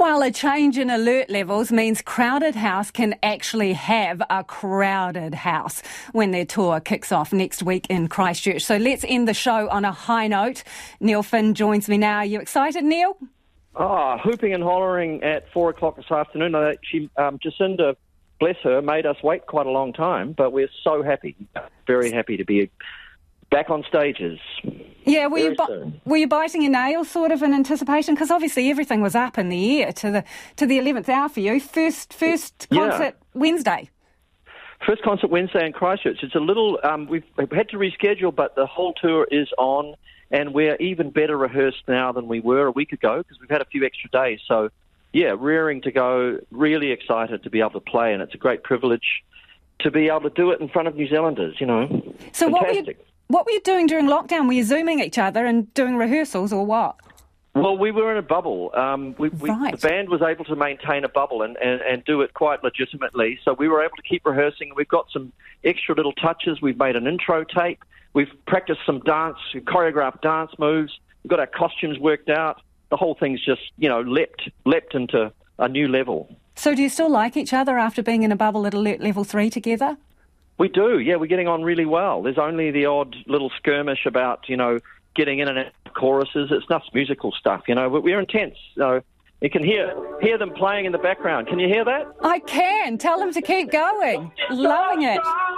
While a change in alert levels means Crowded House can actually have a crowded house when their tour kicks off next week in Christchurch. So let's end the show on a high note. Neil Finn joins me now. Are you excited, Neil? Hooping and hollering at 4 o'clock this afternoon. Jacinda, bless her, made us wait quite a long time, but we're so happy, very happy to be back on stages. Yeah, were you biting your nails sort of in anticipation? Because obviously everything was up in the air to the 11th hour for you. First concert Wednesday. First concert Wednesday in Christchurch. It's a little, we've had to reschedule, but the whole tour is on, and we're even better rehearsed now than we were a week ago because we've had a few extra days. So, yeah, rearing to go, really excited to be able to play, and it's a great privilege to be able to do it in front of New Zealanders, you know. So fantastic. What were you doing during lockdown? Were you Zooming each other and doing rehearsals or what? Well, we were in a bubble. Right. The band was able to maintain a bubble and do it quite legitimately. So we were able to keep rehearsing. We've got some extra little touches. We've made an intro tape. We've practiced some dance, choreographed dance moves. We've got our costumes worked out. The whole thing's just, leapt into a new level. So do you still like each other after being in a bubble at Alert Level 3 together? We do, yeah. We're getting on really well. There's only the odd little skirmish about, getting in and out of choruses. It's not musical stuff, but we're intense. So you can hear them playing in the background. Can you hear that? I can. Tell them to keep going. Loving it.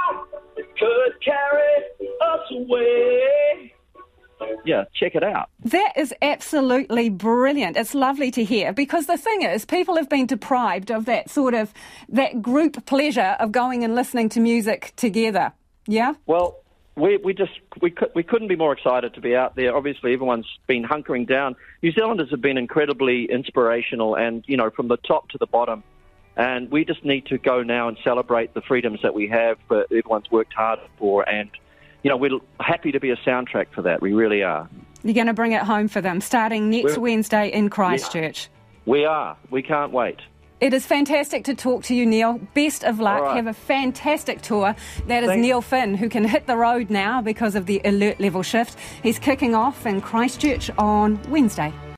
Could carry us away. Yeah, check it out. That is absolutely brilliant. It's lovely to hear because the thing is, people have been deprived of that that group pleasure of going and listening to music together. Yeah? Well, we couldn't be more excited to be out there. Obviously, everyone's been hunkering down. New Zealanders have been incredibly inspirational and, from the top to the bottom. And we just need to go now and celebrate the freedoms that we have, that everyone's worked hard for, and we're happy to be a soundtrack for that. We really are. You're going to bring it home for them, starting next Wednesday in Christchurch. Yeah, we are. We can't wait. It is fantastic to talk to you, Neil. Best of luck. Right. Have a fantastic tour. That is Neil Finn, who can hit the road now because of the alert level shift. He's kicking off in Christchurch on Wednesday.